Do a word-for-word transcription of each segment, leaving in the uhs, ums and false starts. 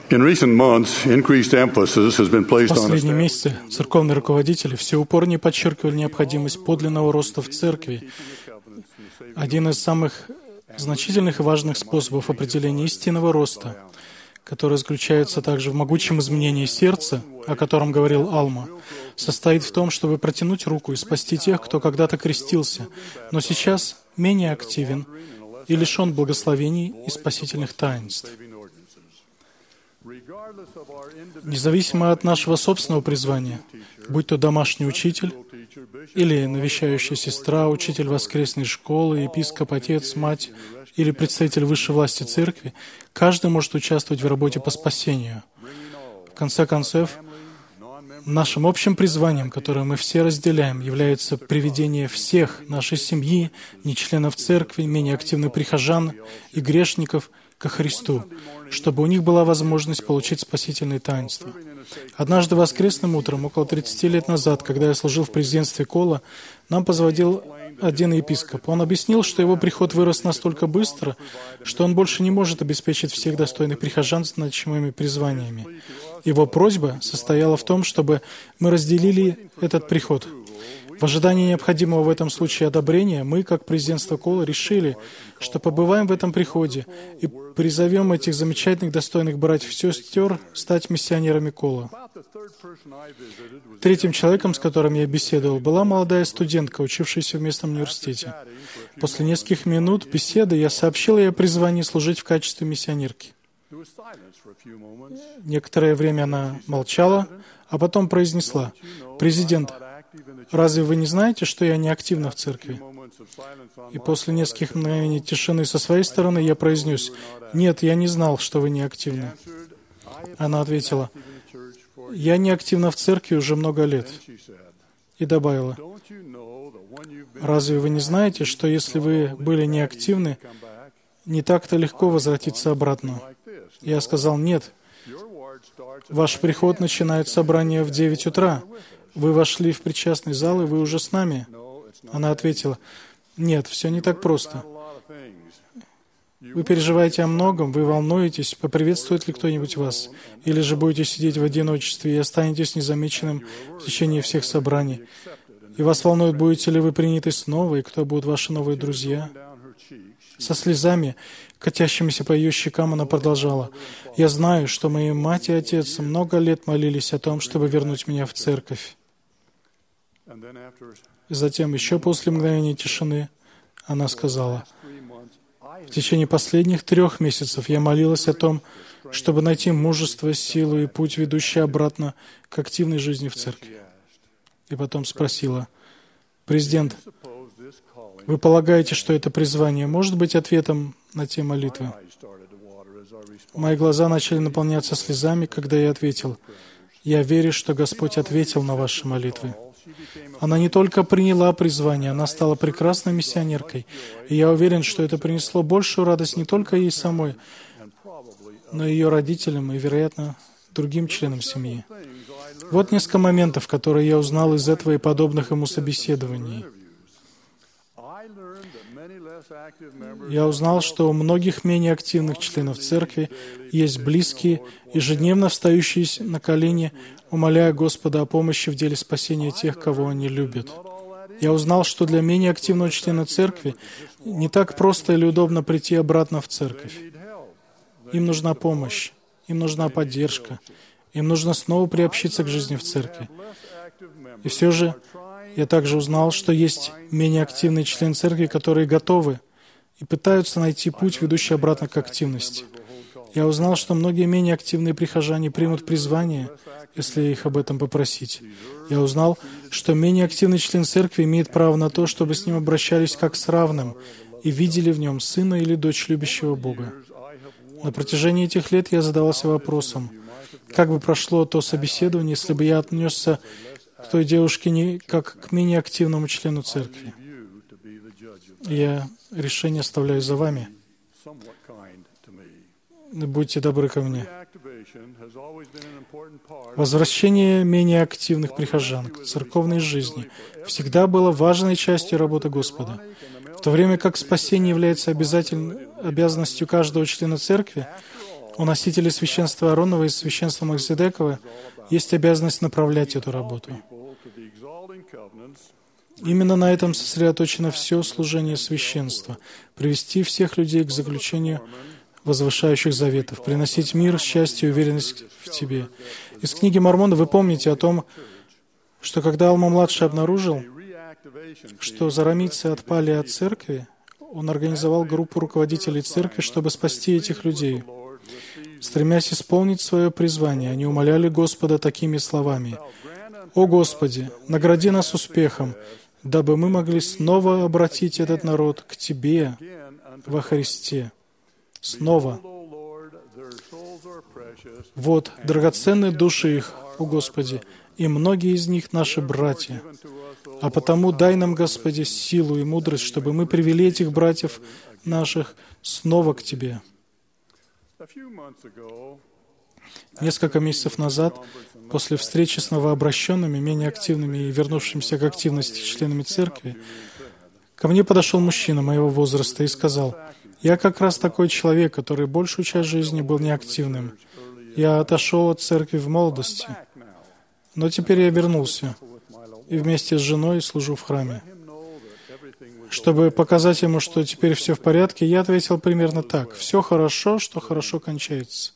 In recent months, increased emphasis has been В placed on последние месяцы церковные руководители все упорнее подчеркивали необходимость подлинного роста в церкви. Один из самых значительных и важных способов определения истинного роста, который заключается также в могучем изменении сердца, о котором говорил Алма, состоит в том, чтобы протянуть руку и спасти тех, кто когда-то крестился, но сейчас менее активен и лишен благословений и спасительных таинств. Независимо от нашего собственного призвания, будь то домашний учитель или навещающая сестра, учитель воскресной школы, епископ, отец, мать или представитель высшей власти церкви, каждый может участвовать в работе по спасению. В конце концов, нашим общим призванием, которое мы все разделяем, является приведение всех нашей семьи, не членов церкви, менее активных прихожан и грешников ко Христу, чтобы у них была возможность получить спасительные таинства. Однажды воскресным утром, около тридцати лет назад, когда я служил в президентстве Кола, нам позвонил один епископ. Он объяснил, что его приход вырос настолько быстро, что он больше не может обеспечить всех достойных прихожан значимыми призваниями. Его просьба состояла в том, чтобы мы разделили этот приход. В ожидании необходимого в этом случае одобрения, мы, как президентство Кола, решили, что побываем в этом приходе и призовем этих замечательных, достойных братьев и сестер стать миссионерами Кола. Третьим человеком, с которым я беседовал, была молодая студентка, учившаяся в местном университете. После нескольких минут беседы я сообщил ей о призвании служить в качестве миссионерки. Некоторое время она молчала, а потом произнесла: «Президент, разве вы не знаете, что я не активна в церкви?» И после нескольких мгновений тишины со своей стороны я произнес: «Нет, я не знал, что вы не активны». Она ответила: «Я не активна в церкви уже много лет». И добавила: «Разве вы не знаете, что если вы были неактивны, не так-то легко возвратиться обратно?» Я сказал: «Нет. Ваш приход начинает собрание в девять утра. Вы вошли в причастный зал, и вы уже с нами». Она ответила: «Нет, все не так просто. Вы переживаете о многом, вы волнуетесь, поприветствует ли кто-нибудь вас, или же будете сидеть в одиночестве и останетесь незамеченным в течение всех собраний. И вас волнует, будете ли вы приняты снова, и кто будут ваши новые друзья». Со слезами, катящимися по ее щекам, она продолжала: «Я знаю, что мои мать и отец много лет молились о том, чтобы вернуть меня в церковь». И затем, еще после мгновения тишины, она сказала: «В течение последних трех месяцев я молилась о том, чтобы найти мужество, силу и путь, ведущий обратно к активной жизни в церкви». И потом спросила: «Президент, вы полагаете, что это призвание может быть ответом на те молитвы?» Мои глаза начали наполняться слезами, когда я ответил: «Я верю, что Господь ответил на ваши молитвы». Она не только приняла призвание, она стала прекрасной миссионеркой. И я уверен, что это принесло большую радость не только ей самой, но и ее родителям и, вероятно, другим членам семьи. Вот несколько моментов, которые я узнал из этого и подобных ему собеседований. Я узнал, что у многих менее активных членов церкви есть близкие, ежедневно встающие на колени, умоляя Господа о помощи в деле спасения тех, кого они любят. Я узнал, что для менее активного члена церкви не так просто или удобно прийти обратно в церковь. Им нужна помощь, им нужна поддержка, им нужно снова приобщиться к жизни в церкви. И все же я также узнал, что есть менее активные члены церкви, которые готовы и пытаются найти путь, ведущий обратно к активности. Я узнал, что многие менее активные прихожане примут призвание, если их об этом попросить. Я узнал, что менее активный член церкви имеет право на то, чтобы с ним обращались как с равным и видели в нем сына или дочь любящего Бога. На протяжении этих лет я задавался вопросом, как бы прошло то собеседование, если бы я отнесся к той девушке не как к менее активному члену церкви. Я решение оставляю за вами. Будьте добры ко мне. Возвращение менее активных прихожан к церковной жизни всегда было важной частью работы Господа. В то время как спасение является обязательной обязанностью каждого члена церкви, У носителей священства Ааронова и священства Мелхиседекова есть обязанность направлять эту работу. Именно на этом сосредоточено все служение священства — привести всех людей к заключению возвышающих заветов, приносить мир, счастье и уверенность в Тебе. Из книги Мормона вы помните о том, что когда Алма-младший обнаружил, что зарамийцы отпали от церкви, он организовал группу руководителей церкви, чтобы спасти этих людей. Стремясь исполнить свое призвание, они умоляли Господа такими словами: «О Господи, награди нас успехом, дабы мы могли снова обратить этот народ к Тебе во Христе». Снова. Вот, драгоценные души их, о Господи, и многие из них наши братья. А потому дай нам, Господи, силу и мудрость, чтобы мы привели этих братьев наших снова к Тебе. Несколько месяцев назад, после встречи с новообращенными, менее активными и вернувшимися к активности членами церкви, ко мне подошел мужчина моего возраста и сказал: «Я как раз такой человек, который большую часть жизни был неактивным. Я отошел от церкви в молодости, но теперь я вернулся и вместе с женой служу в храме». Чтобы показать ему, что теперь все в порядке, я ответил примерно так: «Все хорошо, что хорошо кончается».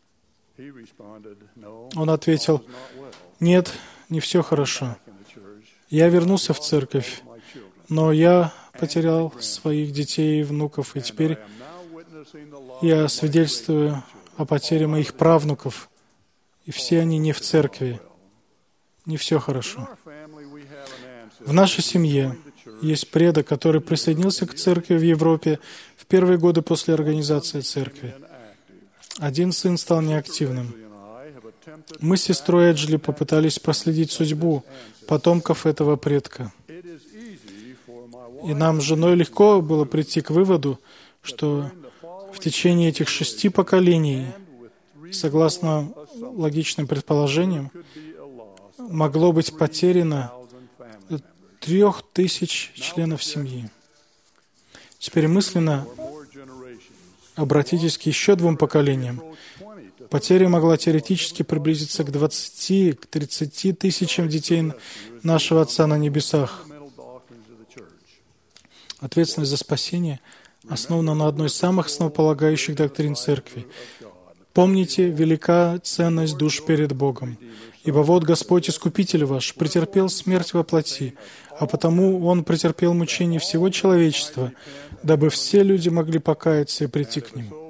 Он ответил: «Нет, не все хорошо. Я вернулся в церковь, но я потерял своих детей и внуков, и теперь я свидетельствую о потере моих правнуков, и все они не в церкви. Не все хорошо». В нашей семье есть предок, который присоединился к церкви в Европе в первые годы после организации церкви. Один сын стал неактивным. Мы с сестрой Эджли попытались проследить судьбу потомков этого предка. И нам с женой легко было прийти к выводу, что в течение этих шести поколений, согласно логичным предположениям, могло быть потеряно трех тысяч членов семьи. Теперь мысленно обратитесь к еще двум поколениям. Потеря могла теоретически приблизиться к двадцати, к тридцати тысячам детей нашего Отца на небесах. Ответственность за спасение основана на одной из самых основополагающих доктрин Церкви. Помните, велика ценность душ перед Богом. Ибо вот Господь, Искупитель ваш, претерпел смерть во плоти, а потому Он претерпел мучения всего человечества, дабы все люди могли покаяться и прийти к Нему.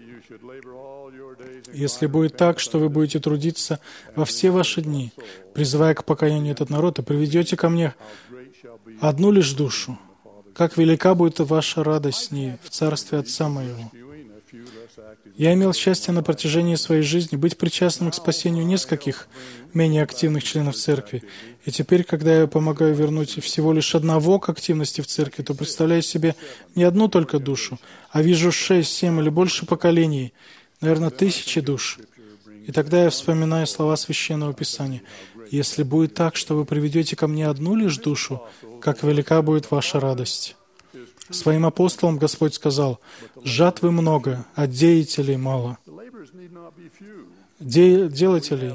Если будет так, что вы будете трудиться во все ваши дни, призывая к покаянию этот народ, и приведете ко мне одну лишь душу, как велика будет ваша радость с ней в Царстве Отца Моего. Я имел счастье на протяжении своей жизни быть причастным к спасению нескольких менее активных членов Церкви. И теперь, когда я помогаю вернуть всего лишь одного к активности в Церкви, то представляю себе не одну только душу, а вижу шесть, семь или больше поколений, наверное, тысячи душ. И тогда я вспоминаю слова Священного Писания: «Если будет так, что вы приведете ко мне одну лишь душу, как велика будет ваша радость». Своим апостолам Господь сказал: «Жатвы много, а деятелей мало». Де- делателей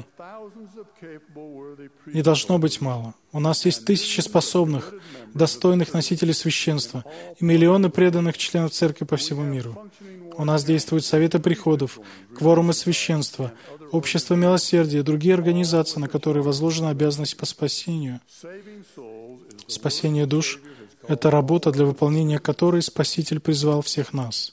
не должно быть мало. У нас есть тысячи способных, достойных носителей священства и миллионы преданных членов церкви по всему миру. У нас действуют советы приходов, кворумы священства, общество милосердия и другие организации, на которые возложена обязанность по спасению. Спасение душ — это работа, для выполнения которой Спаситель призвал всех нас.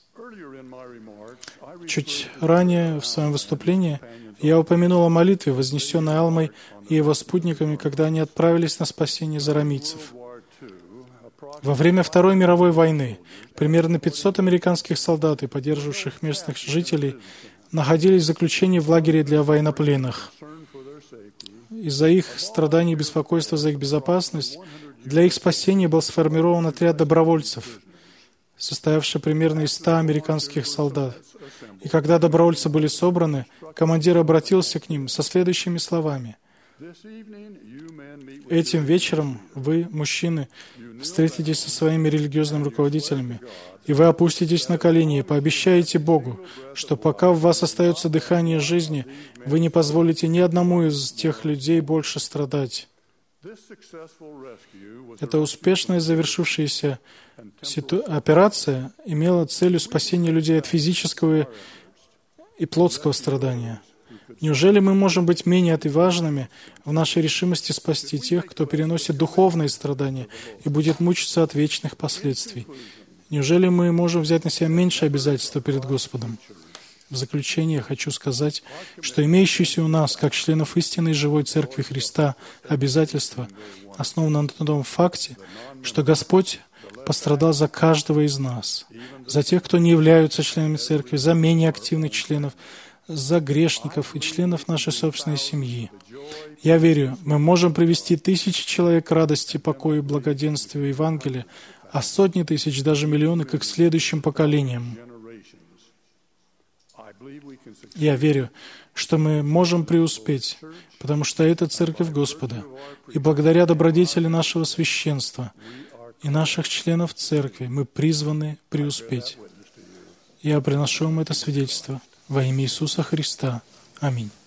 Чуть ранее в своем выступлении я упомянул о молитве, вознесенной Алмой и его спутниками, когда они отправились на спасение зарамийцев. Во время Второй мировой войны примерно пятьсот американских солдат и поддерживавших местных жителей находились в заключении в лагере для военнопленных. Из-за их страданий и беспокойства за их безопасность для их спасения был сформирован отряд добровольцев, состоявший примерно из ста американских солдат. И когда добровольцы были собраны, командир обратился к ним со следующими словами: Этим вечером вы, мужчины, встретитесь со своими религиозными руководителями, и вы опуститесь на колени и пообещаете Богу, что пока в вас остается дыхание жизни, вы не позволите ни одному из тех людей больше страдать. Эта успешно завершившаяся ситу... операция имела целью спасения людей от физического и плотского страдания. Неужели мы можем быть менее отважными в нашей решимости спасти тех, кто переносит духовные страдания и будет мучиться от вечных последствий? Неужели мы можем взять на себя меньше обязательства перед Господом? В заключение я хочу сказать, что имеющиеся у нас, как членов истинной живой Церкви Христа, обязательства основаны на том факте, что Господь пострадал за каждого из нас, за тех, кто не являются членами Церкви, за менее активных членов, за грешников и членов нашей собственной семьи. Я верю, мы можем привести тысячи человек к радости, покою и благоденствию Евангелия, а сотни тысяч, даже миллионы, к следующим поколениям. Я верю, что мы можем преуспеть, потому что это Церковь Господа. И благодаря добродетели нашего священства и наших членов Церкви мы призваны преуспеть. Я приношу вам это свидетельство во имя Иисуса Христа. Аминь.